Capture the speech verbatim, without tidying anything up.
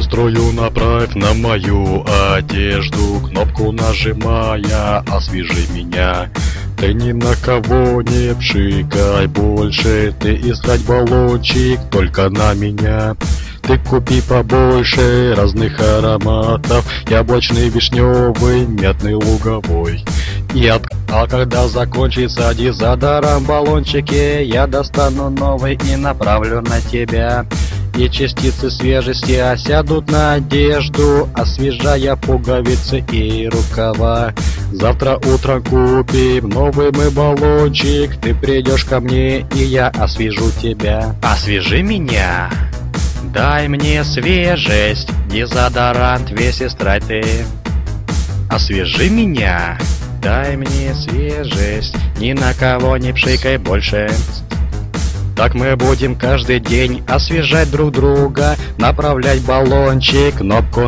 Настрою направь на мою одежду, кнопку нажимая, освежи меня. Ты ни на кого не пшикай больше, ты искать баллончик только на меня. Ты купи побольше разных ароматов, яблочный, вишневый, мятный, луговой. И от... А когда закончится дезодорант в баллончике, я достану новый и направлю на тебя. И частицы свежести осядут на одежду, освежая пуговицы и рукава. Завтра утром купим новый мы баллончик, ты придешь ко мне, и я освежу тебя. Освежи меня, дай мне свежесть, дезодорант весь истратый. Освежи меня, дай мне свежесть, ни на кого не пшикай больше. Так мы будем каждый день освежать друг друга, направлять баллончик, кнопку